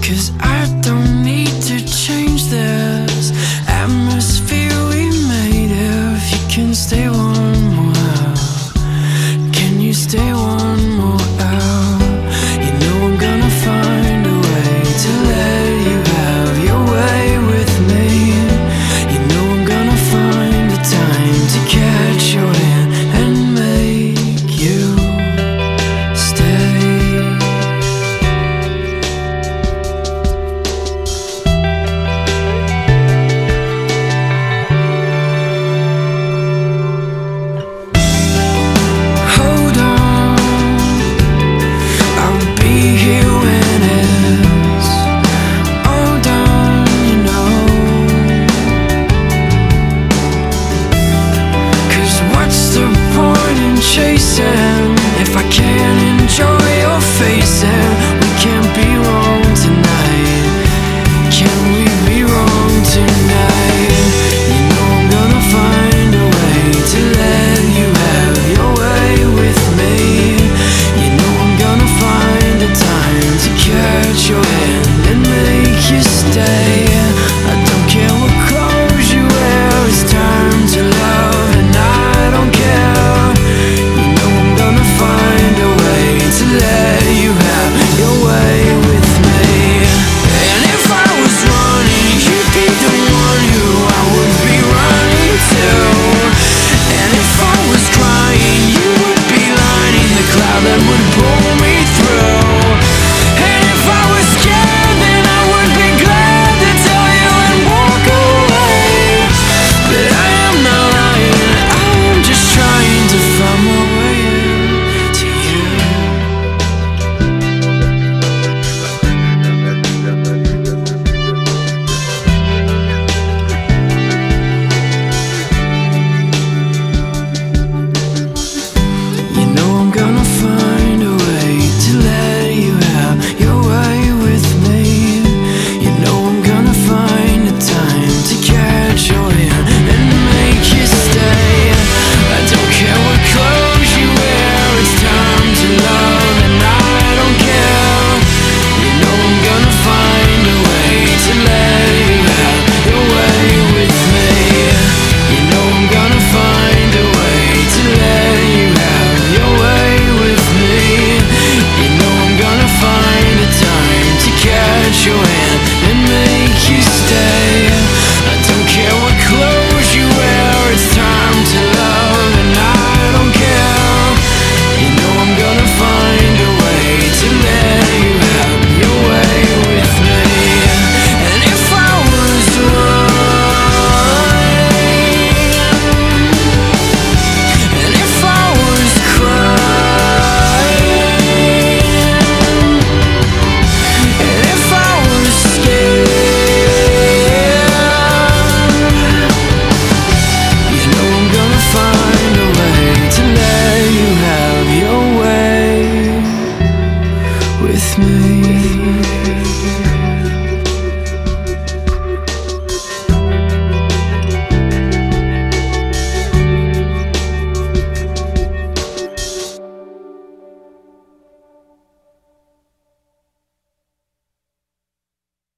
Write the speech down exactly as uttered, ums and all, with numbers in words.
'cause I don't need to change this atmosphere we made. If you can stay one more hour, can you stay one more hour? You know I'm gonna find a way to let you have your way with me. You know I'm gonna find the time to catch your hand and make you stay. Hold on, I'll be here when it's all done, you know. 'Cause what's the point in chasing if I can't enjoy your face? And we can't be wrong tonight. Can we be wrong tonight? You know I'm gonna find a way to let you have your way with me. You know I'm gonna find the time to catch your hand and make you stay. I don't care what clothes you wear, it's time to love and I don't care. You know I'm gonna find a way to let you have your way with me. And if I was running, you'd be the one who I would be running to. And if I was crying, you would be lining the cloud that would pull me through. And if I was scared, then I would be glad to tell you and walk away. But I am not lying, I am just trying to find my way to you. You know I'm gonna find a way to let you have your way with me. You know I'm gonna find the time to catch your hand and make you stay. I don't care what clothes you wear, it's time to love and I don't care. You know I'm gonna find a way to let you have your way with me. You know I'm gonna find a way to let you have your way with me. You know I'm gonna find a time to catch your hand and make you stay. I don't care what clothes you wear, it's time to love and I don't care. You know I'm gonna find a way to let you have your way with me. And if I was running, and if I was crying, and if I was scared, you know I'm gonna find a way to let you have your way with me.